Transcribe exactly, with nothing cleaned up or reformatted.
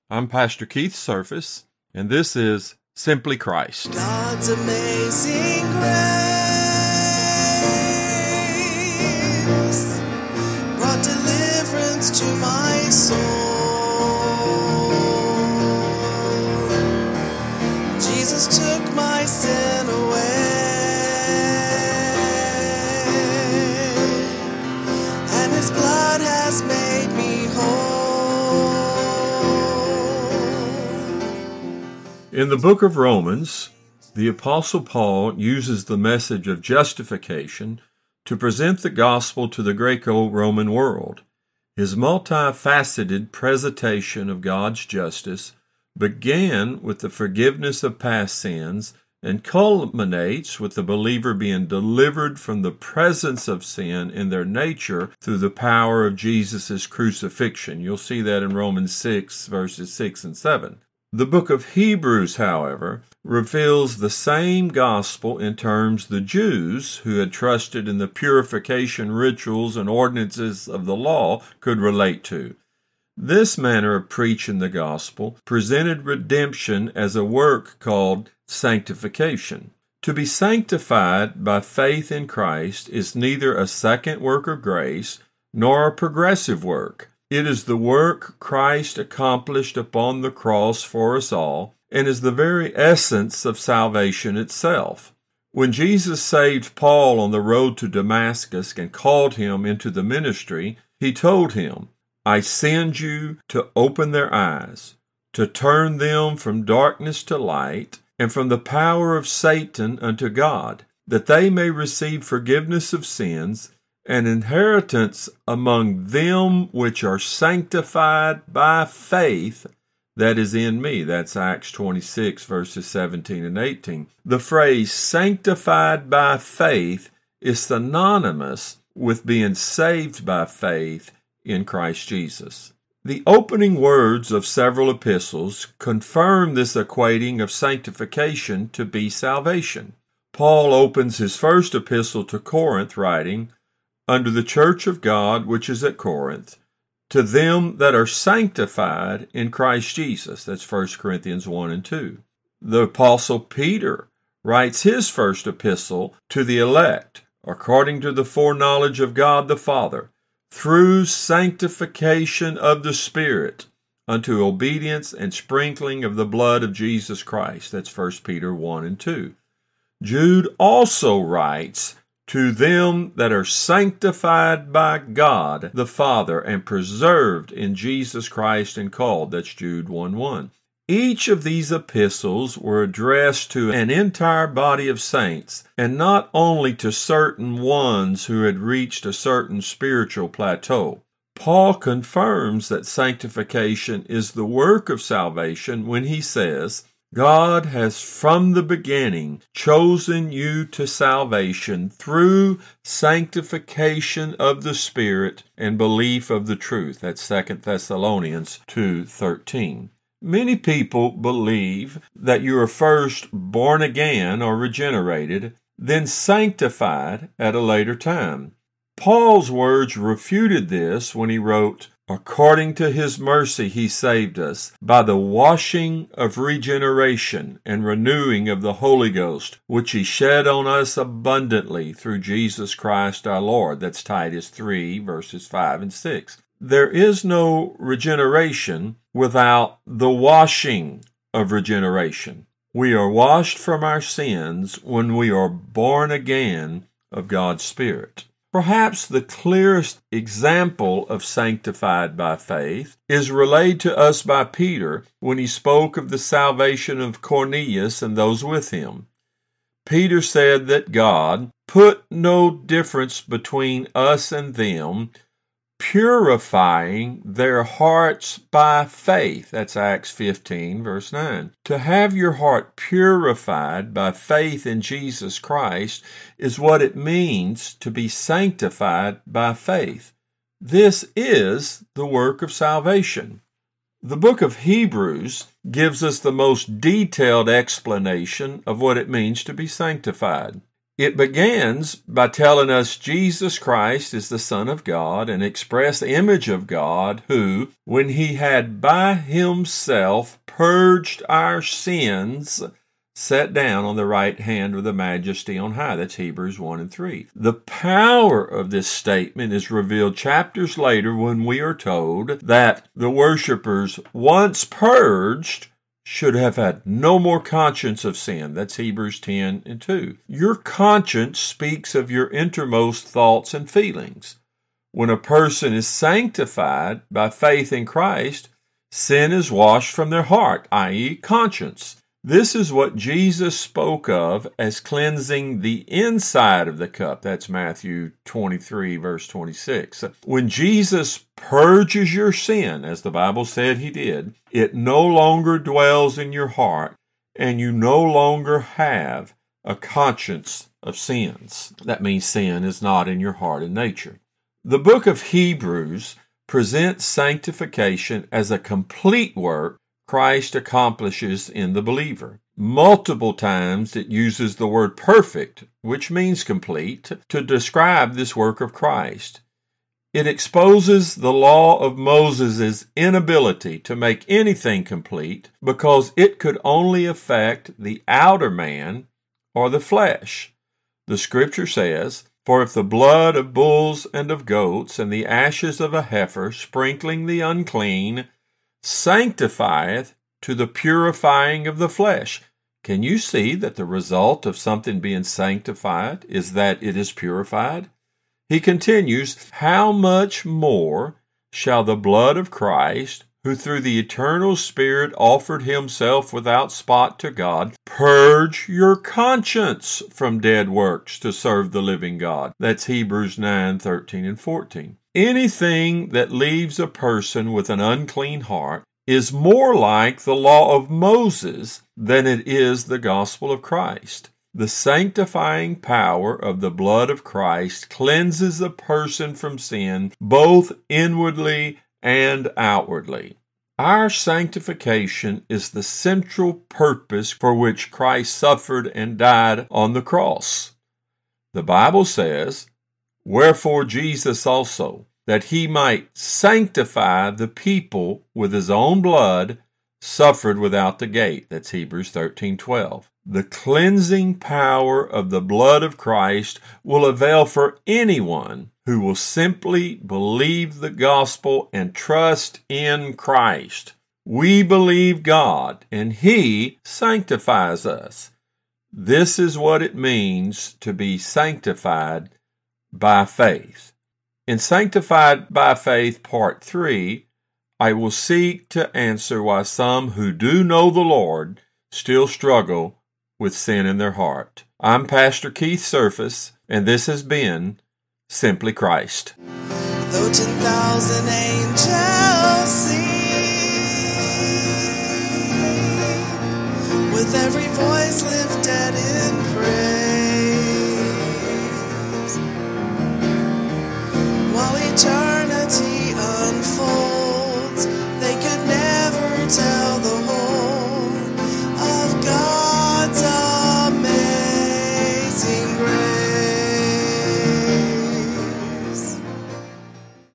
I'm Pastor Keith Surface, and this is Simply Christ. God's amazing grace brought deliverance to my soul. Jesus took my sin away, and His blood has made me whole. In the book of Romans, the Apostle Paul uses the message of justification to present the gospel to the Greco-Roman world. His multifaceted presentation of God's justice began with the forgiveness of past sins and culminates with the believer being delivered from the presence of sin in their nature through the power of Jesus' crucifixion. You'll see that in Romans six, verses six and seven. The book of Hebrews, however, reveals the same gospel in terms the Jews, who had trusted in the purification rituals and ordinances of the law, could relate to. This manner of preaching the gospel presented redemption as a work called sanctification. To be sanctified by faith in Christ is neither a second work of grace nor a progressive work. It is the work Christ accomplished upon the cross for us all, and is the very essence of salvation itself. When Jesus saved Paul on the road to Damascus and called him into the ministry, he told him, "I send you to open their eyes, to turn them from darkness to light, and from the power of Satan unto God, that they may receive forgiveness of sins, an inheritance among them which are sanctified by faith that is in me." That's Acts twenty-six, verses seventeen and eighteen. The phrase sanctified by faith is synonymous with being saved by faith in Christ Jesus. The opening words of several epistles confirm this equating of sanctification to be salvation. Paul opens his first epistle to Corinth writing, "Under the church of God which is at Corinth, to them that are sanctified in Christ Jesus." That's First Corinthians one and two. The Apostle Peter writes his first epistle to the elect, according to the foreknowledge of God the Father, through sanctification of the Spirit, unto obedience and sprinkling of the blood of Jesus Christ. That's First Peter one and two. Jude also writes, "To them that are sanctified by God the Father and preserved in Jesus Christ and called." That's Jude one one. Each of these epistles were addressed to an entire body of saints, and not only to certain ones who had reached a certain spiritual plateau. Paul confirms that sanctification is the work of salvation when he says, "God has from the beginning chosen you to salvation through sanctification of the Spirit and belief of the truth." That's Second Thessalonians two thirteen. Many people believe that you are first born again or regenerated, then sanctified at a later time. Paul's words refuted this when he wrote, "According to his mercy he saved us by the washing of regeneration and renewing of the Holy Ghost, which he shed on us abundantly through Jesus Christ our Lord." That's Titus three, verses five and six. There is no regeneration without the washing of regeneration. We are washed from our sins when we are born again of God's Spirit. Perhaps the clearest example of sanctified by faith is relayed to us by Peter when he spoke of the salvation of Cornelius and those with him. Peter said that God put no difference between us and them, purifying their hearts by faith. That's Acts fifteen, verse nine. To have your heart purified by faith in Jesus Christ is what it means to be sanctified by faith. This is the work of salvation. The book of Hebrews gives us the most detailed explanation of what it means to be sanctified. It begins by telling us Jesus Christ is the Son of God, an express image of God, who, when he had by himself purged our sins, sat down on the right hand of the Majesty on high. That's Hebrews one and three. The power of this statement is revealed chapters later when we are told that the worshipers, once purged, should have had no more conscience of sin. That's Hebrews ten and two. Your conscience speaks of your innermost thoughts and feelings. When a person is sanctified by faith in Christ, sin is washed from their heart, that is conscience. This is what Jesus spoke of as cleansing the inside of the cup. That's Matthew twenty-three, verse twenty-six. When Jesus purges your sin, as the Bible said he did, it no longer dwells in your heart, and you no longer have a conscience of sins. That means sin is not in your heart and nature. The book of Hebrews presents sanctification as a complete work Christ accomplishes in the believer. Multiple times it uses the word perfect, which means complete, to describe this work of Christ. It exposes the law of Moses' inability to make anything complete because it could only affect the outer man or the flesh. The scripture says, "For if the blood of bulls and of goats and the ashes of a heifer sprinkling the unclean sanctifieth to the purifying of the flesh." Can you see that the result of something being sanctified is that it is purified? He continues, "How much more shall the blood of Christ, who through the eternal Spirit offered himself without spot to God, purge your conscience from dead works to serve the living God?" That's Hebrews nine, thirteen and fourteen. Anything that leaves a person with an unclean heart is more like the law of Moses than it is the gospel of Christ. The sanctifying power of the blood of Christ cleanses a person from sin both inwardly and outwardly. Our sanctification is the central purpose for which Christ suffered and died on the cross. The Bible says, "Wherefore Jesus also, that he might sanctify the people with his own blood, suffered without the gate." That's Hebrews thirteen twelve. The cleansing power of the blood of Christ will avail for anyone who will simply believe the gospel and trust in Christ. We believe God, and he sanctifies us. This is what it means to be sanctified by faith. In Sanctified by Faith, Part three, I will seek to answer why some who do know the Lord still struggle with sin in their heart. I'm Pastor Keith Surface, and this has been Simply Christ. Though ten thousand angels sing, with every voice lift